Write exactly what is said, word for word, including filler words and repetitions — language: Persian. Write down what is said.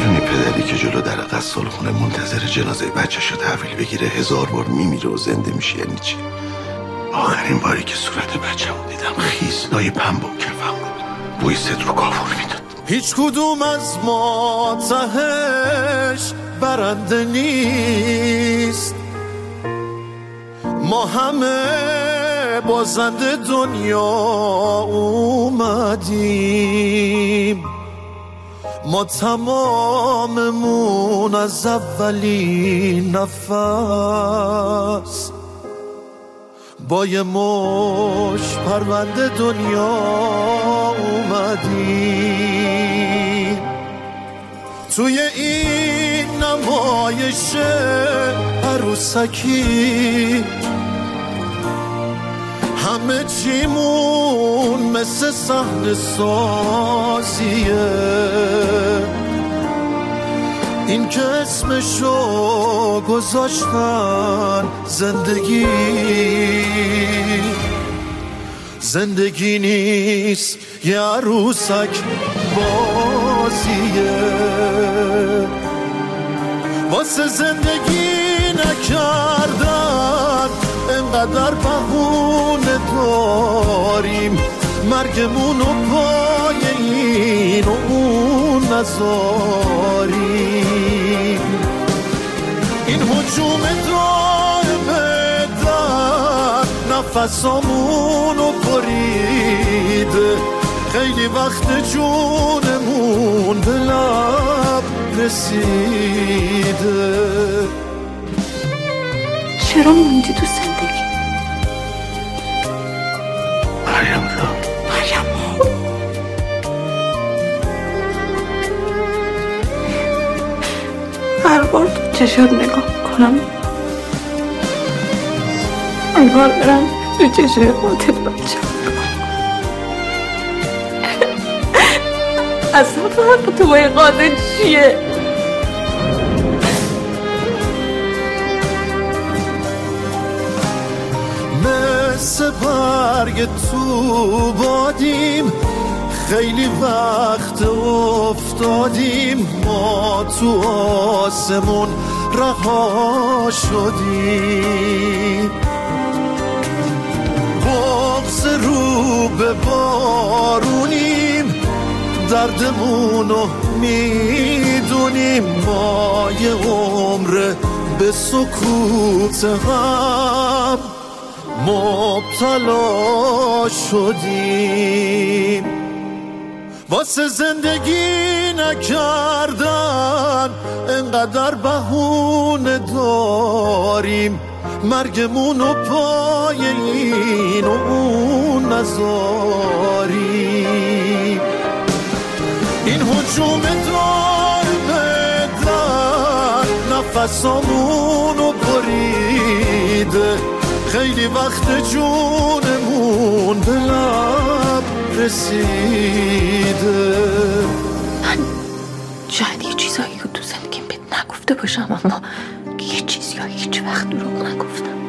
میدونی پدری که جلو در غسالخونه منتظر جنازه بچه‌شو تحویل بگیره هزار بار میمیره و زنده میشه یعنی چی؟ آخرین باری که صورت بچه‌مو دیدم خیس لای پنبه و کفم بود، بوی صدر و کافور میداد. هیچ کدوم از ما تهش برنده نیست، ما همه بازنده دنیا اومدیم، ما تماممون از اولین نفس با یه مش پرونده دنیا اومدیم. توی این نمایش عروسکی همه چیمون مثل صحنه سازیه، این که اسمشو گذاشتن زندگی، زندگی نیست یه عروسک بازیه. واسه زندگی نکردن انقدر بهونه داریم، مرگمونو پای این و اون نذاریم. این هجوم دائمه در نفسامونو بریده، خیلی وقت جونمون به لب رسیده. چرا موندی تو زندگی؟ مریم جان، مریم هر بار تو چشات نگاه کنم انگار برم تو چشای قاتل بچم اصلا فرق تو با این قاتل چیه؟ مثل برگ تو بادیم، خیلی وقت افتادیم، ما تو آسمون رها شدیم. بغض رو به بارونیم، دردمونو میدونیم، ما یه عمر به سکوت هم مبتلا شدیم. واسه زندگی نکردن انقدر بهونه داریم، مرگمونو پای این و اون نذاریم. این هجوم دائمه در نفسامونو بریده، خیلی وقت جونمون به لب رسیده. من شاید یه چیزایی که تو زندگیم بهت نگفته باشم، اما یه چیزی ها هیچ وقت دروغ نگفتم.